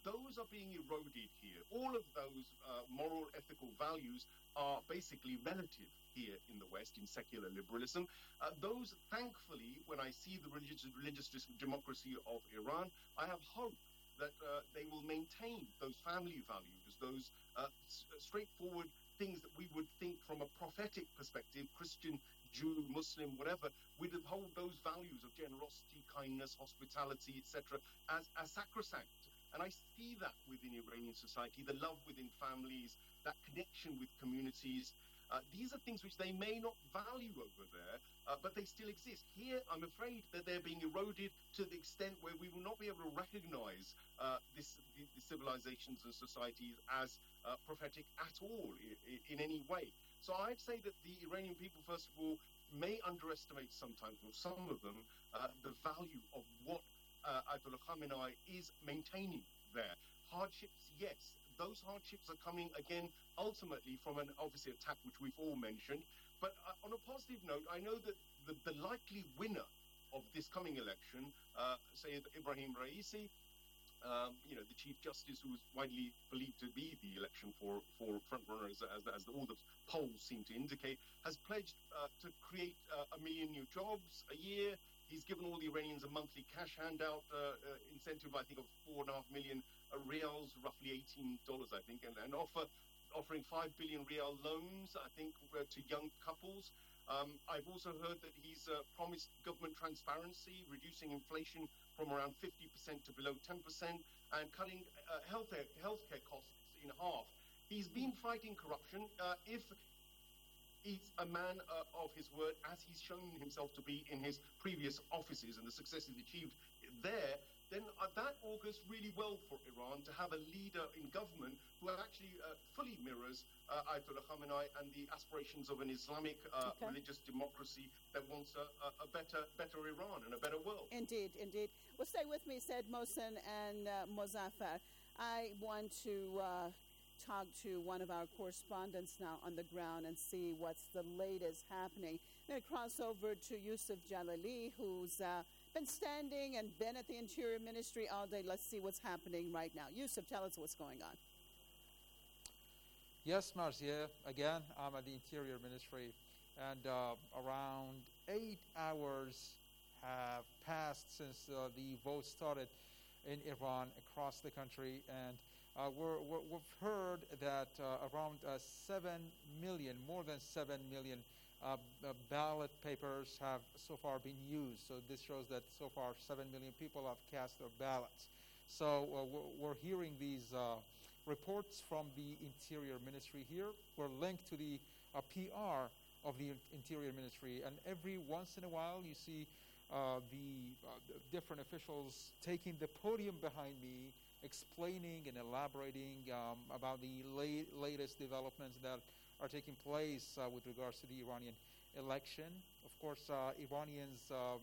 those are being eroded here. All of those uh, moral, ethical values are basically relative here in the West, in secular liberalism. Uh, those, thankfully, when I see the religious, religious democracy of Iran, I have hope that uh, they will maintain those family values, those uh, s- straightforward things that we would think from a prophetic perspective, Christian, Jew, Muslim, whatever, we'd hold those values of generosity, kindness, hospitality, et cetera, as, as sacrosanct. And I see that within Iranian society, the love within families, that connection with communities. Uh, these are things which they may not value over there, uh, but they still exist. Here, I'm afraid that they're being eroded to the extent where we will not be able to recognize uh, this, the, the civilizations and societies as uh, prophetic at all in, in any way. So I'd say that the Iranian people, first of all, may underestimate sometimes, or some of them, uh, the value of what uh, Ayatollah Khamenei is maintaining there. Hardships, yes. Those hardships are coming, again, ultimately from an, obviously, attack which we've all mentioned. But uh, on a positive note, I know that the, the likely winner of this coming election, uh, Sayyid Ibrahim Raisi, um, you know, the Chief Justice, who is widely believed to be the election for, for frontrunner, as, as, as all the polls seem to indicate, has pledged uh, to create uh, a million new jobs a year. He's given all the Iranians a monthly cash handout uh, uh, incentive, I think, of four and a half million uh, rials, roughly eighteen dollars, I think, and, and offer offering five billion rial loans, I think, uh, to young couples. Um, I've also heard that he's uh, promised government transparency, reducing inflation from around fifty percent to below ten percent, and cutting uh, healthcare, healthcare costs in half. He's been fighting corruption. Uh, if he's a man uh, of his word, as he's shown himself to be in his previous offices and the successes achieved there, then uh, that augurs really well for Iran to have a leader in government who actually uh, fully mirrors uh, Ayatollah Khamenei and the aspirations of an Islamic uh, Okay. religious democracy that wants a, a, a better better Iran and a better world. Indeed, indeed. Well, stay with me, said Mohsen and uh, Mozaffar. I want to uh, talk to one of our correspondents now on the ground and see what's the latest happening. I'm going to cross over to Yusuf Jalali, who's uh, been standing and been at the Interior Ministry all day. Let's see what's happening right now. Yusuf, tell us what's going on. Yes, Marcia. Again, I'm at the Interior Ministry, and uh, around eight hours have passed since uh, the vote started in Iran across the country, and uh, we're, we're, we've heard that uh, around uh, seven million, more than seven million uh, uh, ballot papers have so far been used. So this shows that so far seven million people have cast their ballots. So uh, we're, we're hearing these uh, reports from the Interior Ministry here. We're linked to the uh, P R of the Interior Ministry, and every once in a while you see uh, the, uh, the different officials taking the podium behind me, explaining and elaborating um, about the la- latest developments that are taking place uh, with regards to the Iranian election. Of course, uh, Iranians uh,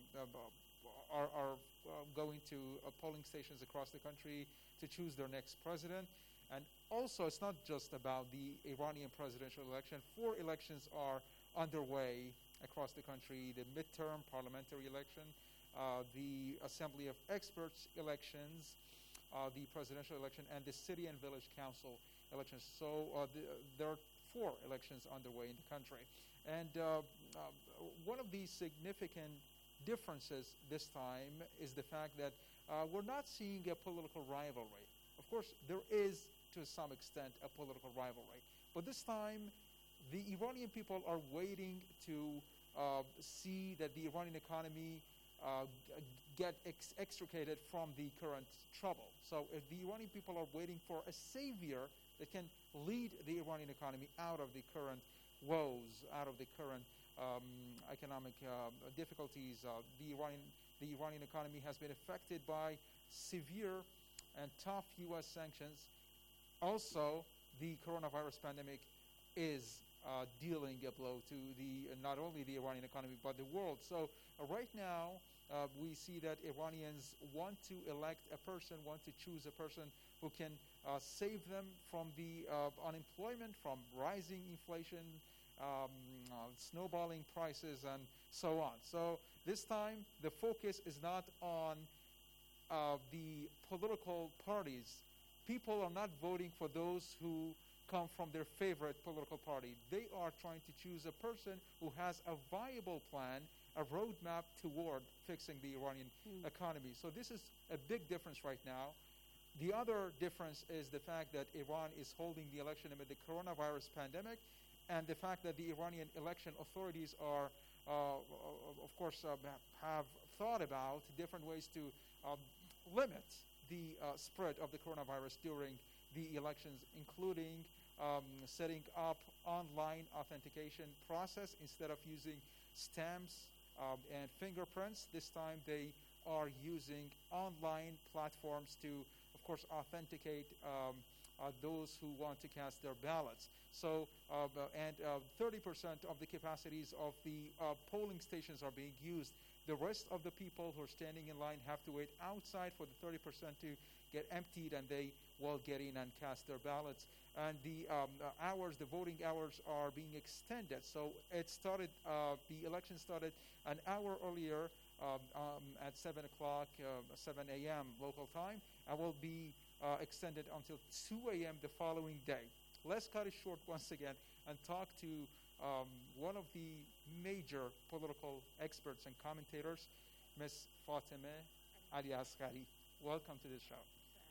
uh, are, are uh, going to uh, polling stations across the country to choose their next president. And also, it's not just about the Iranian presidential election. Four elections are underway across the country: the midterm parliamentary election, uh, the Assembly of Experts elections, uh, the presidential election, and the city and village council elections. So uh, the, there are four elections underway in the country. And uh, uh, one of the significant differences this time is the fact that uh, we're not seeing a political rivalry. Of course, there is, to some extent, a political rivalry. But this time, the Iranian people are waiting to uh, see that the Iranian economy uh, g- get ex- extricated from the current trouble. So if the Iranian people are waiting for a savior that can lead the Iranian economy out of the current woes, out of the current um, economic uh, difficulties. Uh, the Iranian the Iranian economy has been affected by severe and tough U S sanctions. Also, the coronavirus pandemic is uh, dealing a blow to the uh, not only the Iranian economy but the world. So uh, right now, uh, we see that Iranians want to elect a person, want to choose a person who can uh, save them from the uh, unemployment, from rising inflation, um, uh, snowballing prices, and so on. So this time, the focus is not on uh, the political parties people are not voting for those who come from their favorite political party. They are trying to choose a person who has a viable plan, a roadmap toward fixing the Iranian mm. economy. So this is a big difference right now. The other difference is the fact that Iran is holding the election amid the coronavirus pandemic, and the fact that the Iranian election authorities are, uh, of course, uh, have thought about different ways to um, limit the uh, spread of the coronavirus during the elections, including um, setting up online authentication process instead of using stamps um, and fingerprints. This time they are using online platforms to, of course, authenticate um, uh, those who want to cast their ballots. So, uh, and uh, thirty percent of the capacities of the uh, polling stations are being used. The rest of the people who are standing in line have to wait outside for the thirty percent to get emptied, and they will get in and cast their ballots. And the um, uh, hours, the voting hours are being extended. So it started, uh, the election started an hour earlier um, um, at seven o'clock, uh, seven a.m. local time, and will be uh, extended until two a.m. the following day. Let's cut it short once again and talk to um, one of the major political experts and commentators, Miz Fatemeh Aliasghari. Welcome to the show.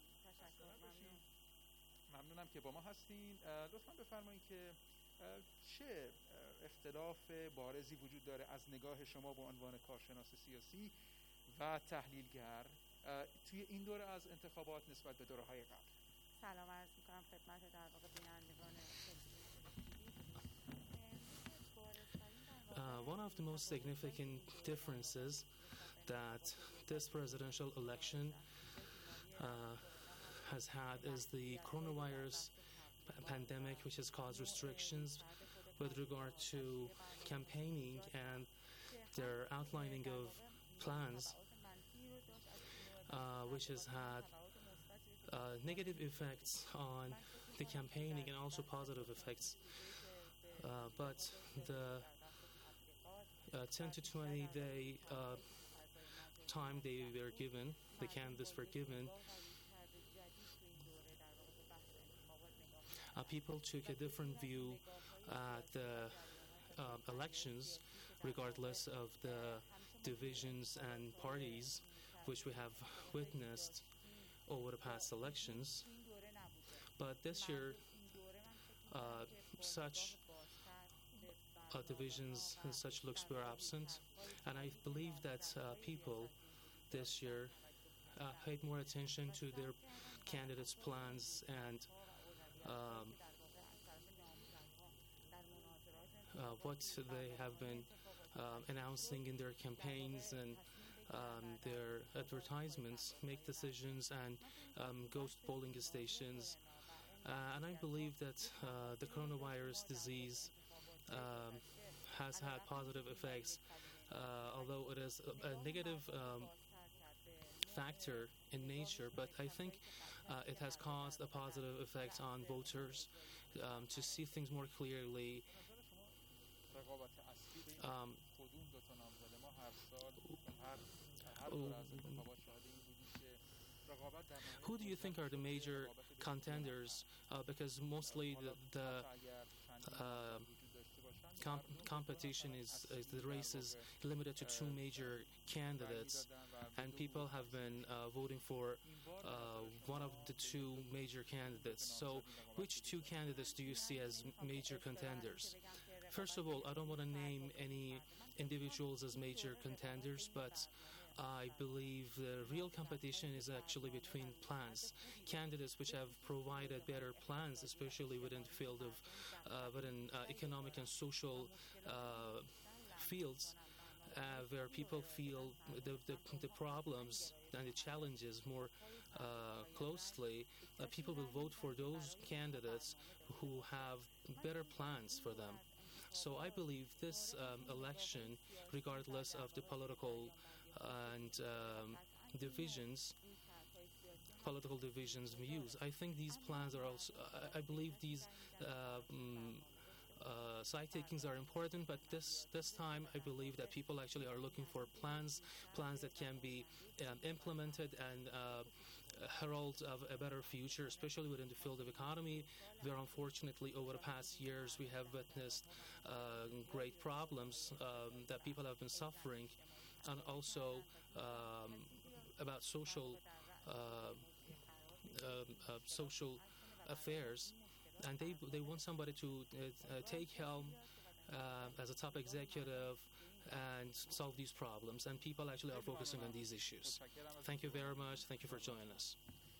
ممنونم که با ما هستین. لطفاً بفرمایید که چه اختلاف بارزی وجود داره از نگاه شما به عنوان کارشناس سیاسی و تحلیلگر توی این دوره از انتخابات نسبت به دوره‌های قبل. سلام عرض می‌کنم خدمت در واقع بینندگان. Uh, one of the most significant differences that this presidential election uh, has had is the coronavirus p- pandemic, which has caused restrictions with regard to campaigning and their outlining of plans, uh, which has had uh, negative effects on the campaigning and also positive effects. Uh, but the uh, ten to twenty day uh, time they were given, the candidates were given, uh, people took a different view at the uh, elections, regardless of the divisions and parties which we have witnessed over the past elections. But this year, uh, such uh, divisions and such looks were absent, and I believe that uh, people this year uh, paid more attention to their candidates' plans and um, uh, what they have been uh, announcing in their campaigns and um, their advertisements, make decisions and um, go to polling stations. Uh, and I believe that uh, the coronavirus disease um, has had positive effects, uh, although it is a, a negative um, factor in nature, but I think uh, it has caused a positive effect on voters um, to see things more clearly. Um, who do you think are the major contenders? Uh, because mostly the, the uh, comp- competition is, is the race is limited to two major candidates, and people have been uh, voting for uh, one of the two major candidates. So, which two candidates do you see as major contenders? First of all, I don't want to name any individuals as major contenders, but I believe the real competition is actually between plans. Candidates which have provided better plans, especially within the field of uh, within uh, economic and social uh, fields, uh, where people feel the, the, the problems and the challenges more uh, closely, uh, people will vote for those candidates who have better plans for them. So I believe this um, election, regardless of the political and um, divisions, political divisions views, I think these plans are also, I, I believe these uh, um, uh, site takings are important, but this this time I believe that people actually are looking for plans, plans that can be um, implemented and uh, herald of a better future, especially within the field of economy, where unfortunately over the past years we have witnessed uh, great problems um, that people have been suffering, and also um, about social uh, um, uh, social affairs, and they they want somebody to uh, uh, take helm uh, as a top executive and solve these problems, and people actually are focusing on these issues. Thank you very much. Thank you for joining us.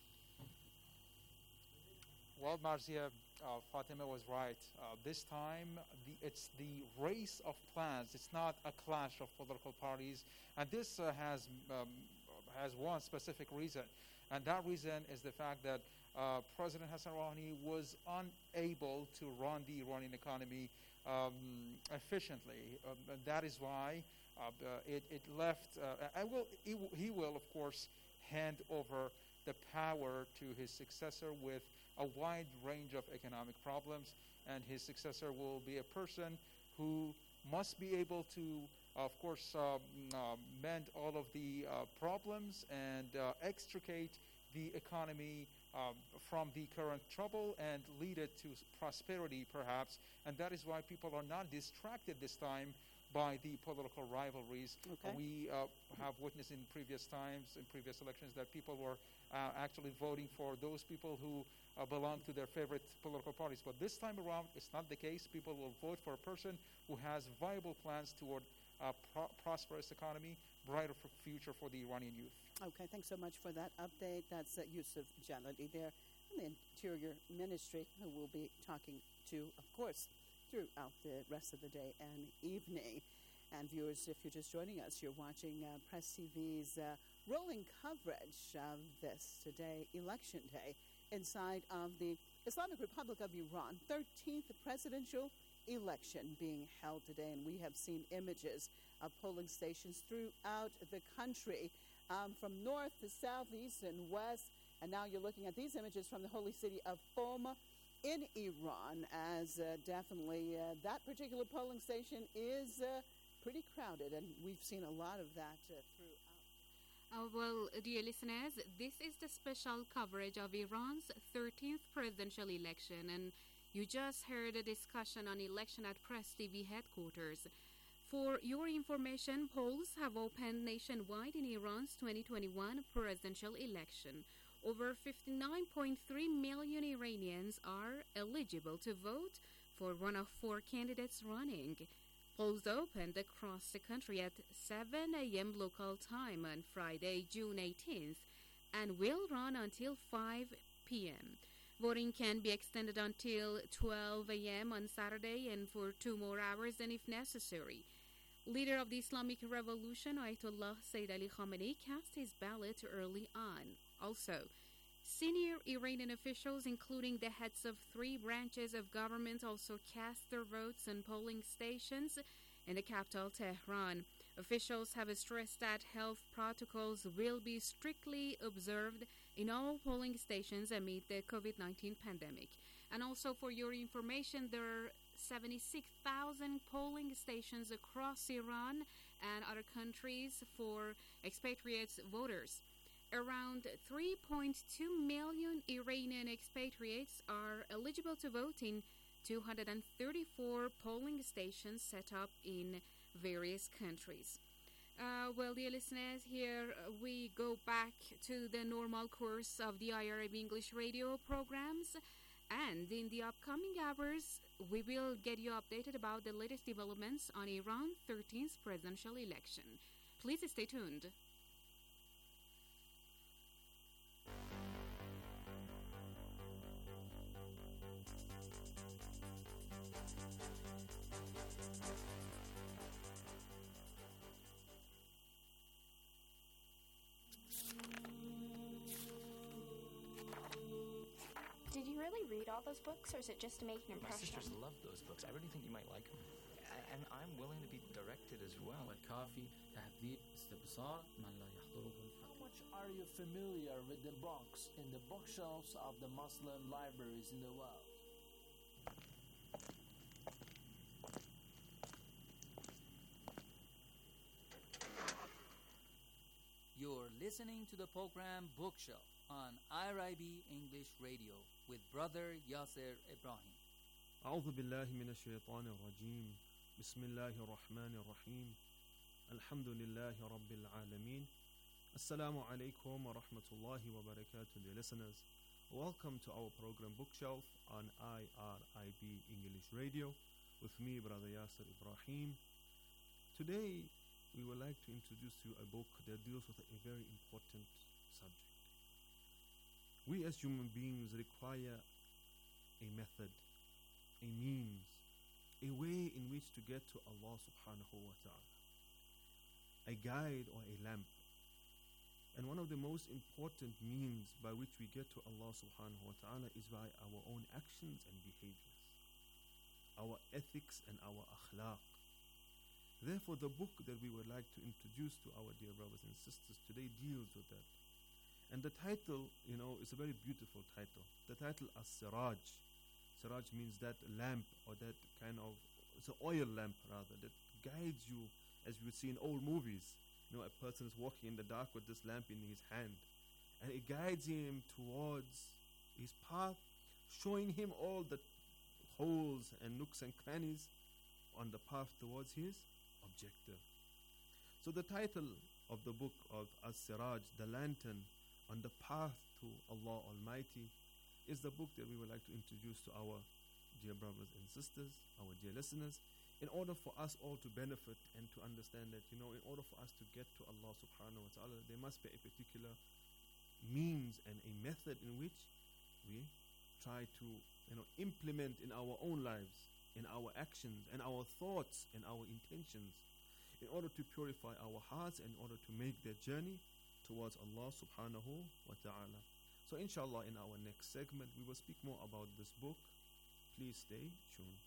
Well, Marzia, uh, Fatima was right. Uh, this time, the, it's the race of plans. It's not a clash of political parties, and this uh, has um, has one specific reason, and that reason is the fact that uh, President Hassan Rouhani was unable to run the Iranian economy um, efficiently. Um, and that is why uh, it, it left. Uh, I will. He, w- he will, of course, hand over the power to his successor with a wide range of economic problems, and his successor will be a person who must be able to, of course, um, uh, mend all of the uh, problems and uh, extricate the economy um, from the current trouble and lead it to prosperity, perhaps. And that is why people are not distracted this time by the political rivalries. Okay. Uh, we uh, have witnessed in previous times, in previous elections, that people were uh, actually voting for those people who uh, belong to their favorite political parties. But this time around, it's not the case. People will vote for a person who has viable plans toward a pro- prosperous economy, brighter f- future for the Iranian youth. Okay, thanks so much for that update. That's uh, Yusuf Jalali there from the Interior Ministry, who we'll be talking to, of course, throughout the rest of the day and evening. And viewers, if you're just joining us, you're watching uh, Press T V's uh, rolling coverage of this today, Election Day, inside of the Islamic Republic of Iran, thirteenth presidential election being held today. And we have seen images of polling stations throughout the country, um, from north to south, east and west. And now you're looking at these images from the holy city of Qom in Iran, as uh, definitely uh, that particular polling station is uh, pretty crowded, and we've seen a lot of that uh, throughout. Uh, well, dear listeners, this is the special coverage of Iran's thirteenth presidential election, and you just heard a discussion on election at Press T V headquarters. For your information, polls have opened nationwide in Iran's twenty twenty-one presidential election. Over fifty-nine point three million Iranians are eligible to vote for one of four candidates running. Polls opened across the country at seven a.m. local time on Friday, June eighteenth, and will run until five p.m. Voting can be extended until twelve a.m. on Saturday and for two more hours than if necessary. Leader of the Islamic Revolution, Ayatollah Sayyid Ali Khamenei, cast his ballot early on. Also, senior Iranian officials, including the heads of three branches of government, also cast their votes on polling stations in the capital, Tehran. Officials have stressed that health protocols will be strictly observed in all polling stations amid the COVID nineteen pandemic. And also, for your information, there are seventy-six thousand polling stations across Iran and other countries for expatriates voters. Around three point two million Iranian expatriates are eligible to vote in two hundred thirty-four polling stations set up in various countries. Uh, well, dear listeners, here uh, we go back to the normal course of the I R I B English radio programs. And in the upcoming hours, we will get you updated about the latest developments on Iran's thirteenth presidential election. Please stay tuned. Did you really read all those books, or is it just to make an My impression? sisters love those books. I really think you might like them. And I'm willing to be directed as well. والكافي تهذيب استبصار من لا يحضره الفقه. How much are you familiar with the books in the bookshelves of the Muslim libraries in the world? listening to the program Bookshelf on I R I B English Radio with Brother Yasser Ibrahim. أعوذ بالله من الشيطان الرجيم بسم الله الرحمن الرحيم الحمد لله رب العالمين Assalamu alaikum wa rahmatullahi wa barakatuh, dear listeners. Welcome to our program Bookshelf on I R I B English Radio with me, Brother Yasser Ibrahim. Today, we would like to introduce to you a book that deals with a very important subject. We as human beings require a method, a means, a way in which to get to Allah subhanahu wa ta'ala, a guide or a lamp. And one of the most important means by which we get to Allah subhanahu wa ta'ala is by our own actions and behaviors, our ethics and our akhlaq. Therefore, the book that we would like to introduce to our dear brothers and sisters today deals with that. And the title, you know, is a very beautiful title. The title As-Siraj. Siraj means that lamp, or that kind of, it's an oil lamp rather, that guides you, as you would see in old movies. You know, a person is walking in the dark with this lamp in his hand, and it guides him towards his path, showing him all the holes and nooks and crannies on the path towards his objective. So the title of the book of As-Siraj, the lantern on the path to Allah Almighty, is the book that we would like to introduce to our dear brothers and sisters, our dear listeners, in order for us all to benefit and to understand that, you know, in order for us to get to Allah subhanahu wa ta'ala, there must be a particular means and a method in which we try to, you know, implement in our own lives, in our actions and our thoughts and our intentions, in order to purify our hearts, in order to make that journey towards Allah subhanahu wa ta'ala. So inshallah, in our next segment, we will speak more about this book. Please stay tuned.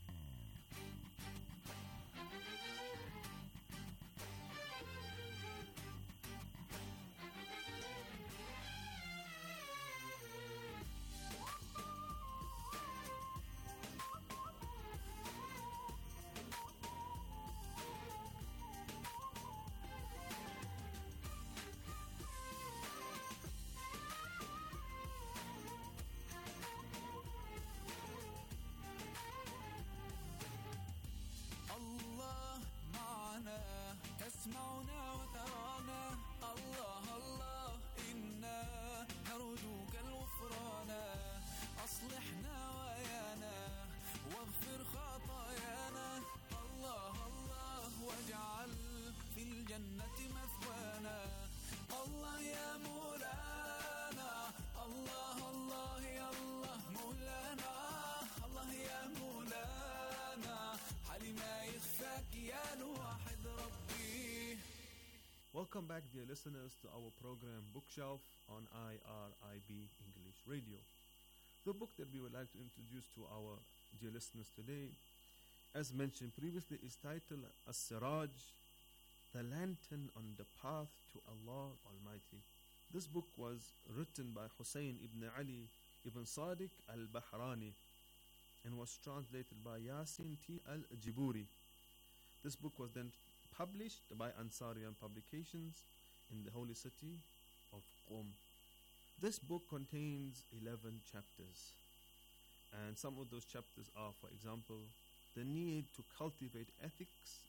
تسمعنا وترانا الله الله إنا نرجوك الغفران أصلحنا ويانا واغفر خطايانا الله الله واجعل في الجنة مثوانا الله يا مولانا الله الله يا الله مولانا الله يا مولانا حالي ما يخفاك يا الواحد ربي. Welcome back, dear listeners, to our program Bookshelf on I R I B English Radio. The book that we would like to introduce to our dear listeners today, as mentioned previously, is titled As-Siraj, the lantern on the path to Allah Almighty. This book was written by Hussein ibn Ali ibn Sadiq al-Bahrani and was translated by Yasin T. al-Jiburi. This book was then published by Ansarian Publications in the holy city of Qom. This book contains eleven chapters, and some of those chapters are, for example, the need to cultivate ethics,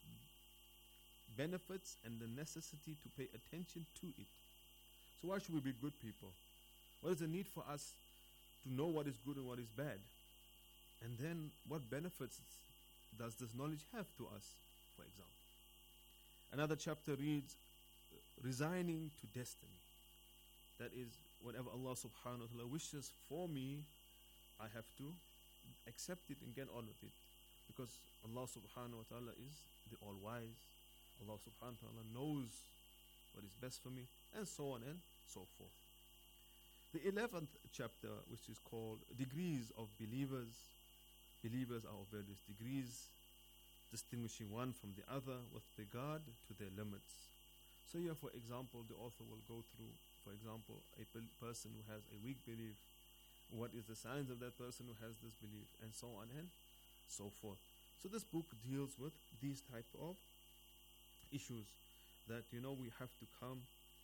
benefits, and the necessity to pay attention to it. So why should we be good people? What is the need for us to know what is good and what is bad? And then what benefits does this knowledge have to us, for example? Another chapter reads, resigning to destiny. That is, whatever Allah subhanahu wa ta'ala wishes for me, I have to accept it and get on with it. Because Allah subhanahu wa ta'ala is the all-wise. Allah subhanahu wa ta'ala knows what is best for me, and so on and so forth. The eleventh chapter, which is called Degrees of Believers. Believers are of various degrees, distinguishing one from the other with regard to their limits. So here, for example, the author will go through, for example, a pe- person who has a weak belief, what is the signs of that person who has this belief, and so on and so forth. So this book deals with these type of issues that, you know, we have to come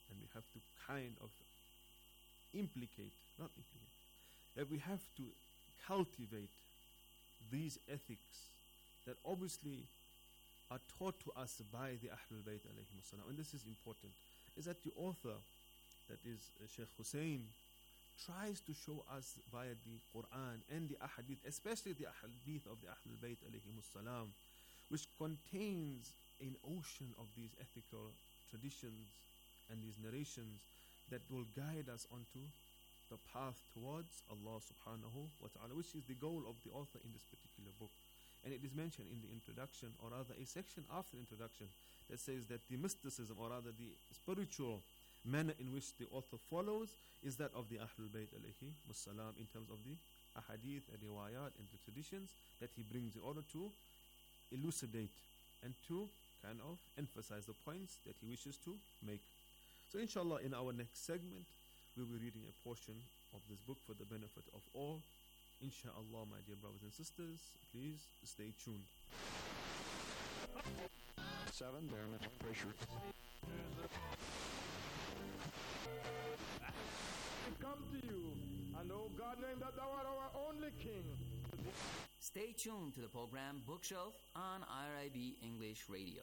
and we have to kind of implicate, not implicate, that we have to cultivate these ethics that obviously are taught to us by the Ahlul Bayt alayhim salam. And this is important, is that the author, that is uh, Sheikh Hussein, tries to show us via the Quran and the Ahadith, especially the Ahadith of the Ahlul Bayt alayhim salam, which contains an ocean of these ethical traditions and these narrations that will guide us onto the path towards Allah subhanahu wa ta'ala, which is the goal of the author in this particular book. And it is mentioned in the introduction, or rather a section after introduction, that says that the mysticism, or rather the spiritual manner in which the author follows, is that of the Ahlul Bayt alayhi wassalam, in terms of the ahadith and riwayat and the traditions that he brings in order to elucidate and to kind of emphasize the points that he wishes to make. So inshallah, in our next segment, we'll be reading a portion of this book for the benefit of all. Inshallah, my dear brothers and sisters, please stay tuned. Seven, barometric pressure. Come to you, and oh God, name that thou art our only King. Stay tuned to the program Bookshelf on I R I B English Radio.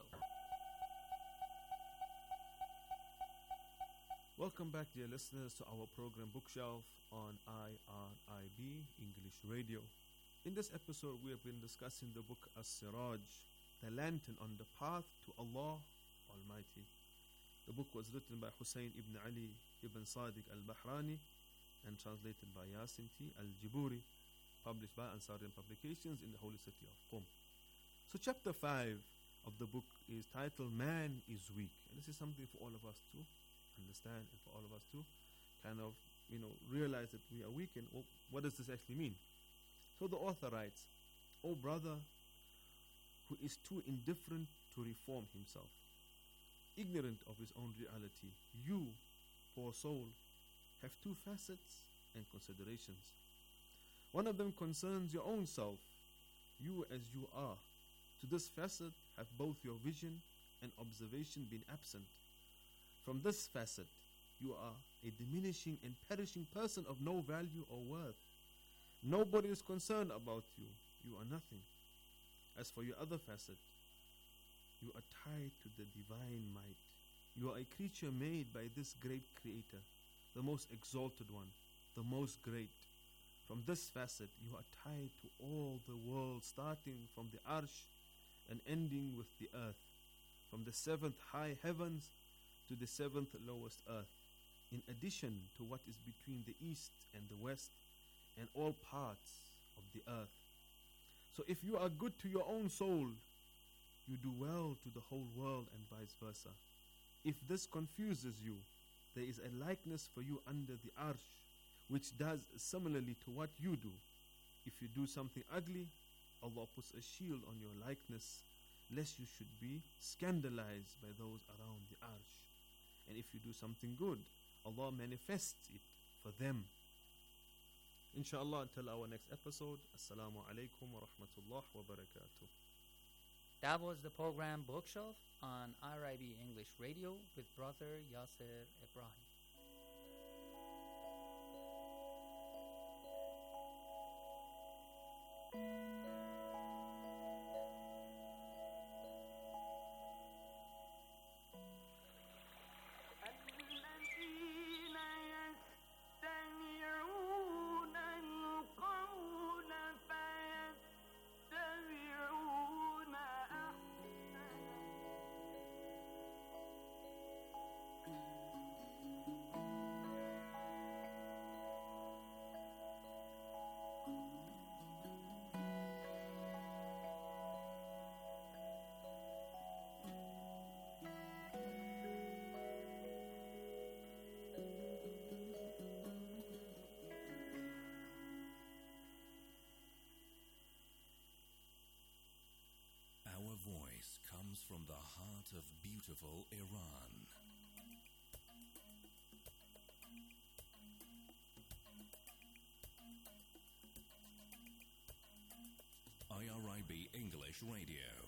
Welcome back, dear listeners, to our program Bookshelf on I R I B English Radio. In this episode, we have been discussing the book As-Siraj, the lantern on the path to Allah Almighty. The book was written by Hussein ibn Ali ibn Sadiq al-Bahrani and translated by Yasin T. al-Jiburi, published by Ansarian Publications in the holy city of Qum. So chapter five of the book is titled Man is Weak. And this is something for all of us to understand and for all of us to kind of, you know, realize that we are weak, and well, what does this actually mean? So the author writes, "O brother who is too indifferent to reform himself, ignorant of his own reality, you, poor soul, have two facets and considerations. One of them concerns your own self, you as you are. To this facet have both your vision and observation been absent. From this facet, you are a diminishing and perishing person of no value or worth. Nobody is concerned about you. You are nothing. As for your other facet, you are tied to the divine might. You are a creature made by this great Creator, the most exalted one, the most great. From this facet, you are tied to all the world, starting from the Arsh and ending with the earth, from the seventh high heavens to the seventh lowest earth, in addition to what is between the east and the west and all parts of the earth. So if you are good to your own soul, you do well to the whole world, and vice versa. If this confuses you, there is a likeness for you under the Arsh, which does similarly to what you do. If you do something ugly, Allah puts a shield on your likeness, lest you should be scandalized by those around the Arsh. And if you do something good, Allah manifests it for them. Inshallah, until our next episode, Assalamu alaikum wa rahmatullah wa barakatuh. That was the program Bookshelf on I R I B English Radio with Brother Yasser Ibrahim. Voice comes from the heart of beautiful Iran. I R I B English Radio.